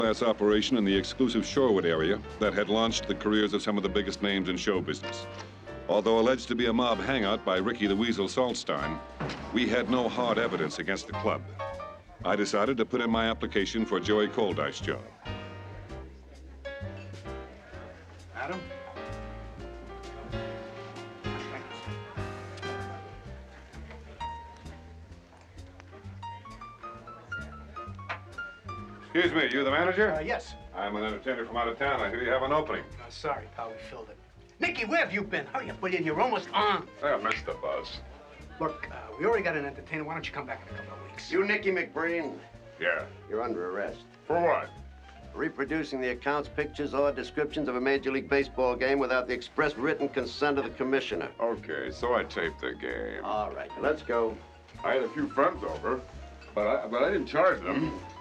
class operation in the exclusive Shorewood area that had launched the careers of some of the biggest names in show business. Although alleged to be a mob hangout by Ricky the Weasel Saltstein, we had no hard evidence against the club. I decided to put in my application for Joey Coldice's job. Adam? Excuse me, you the manager? Yes. I'm an entertainer from out of town. I hear you have an opening. Sorry, pal, we filled it. Nicky, where have you been? Hurry up, will you? You're almost on. I missed the bus. Look, we already got an entertainer. Why don't you come back in a couple of weeks? You, Nicky McBreen, Yeah. you're under arrest. For what? Reproducing the accounts, pictures, or descriptions of a Major League Baseball game without the express written consent of the commissioner. Okay, so I taped the game. All right, let's go. I had a few friends over, but I didn't charge them.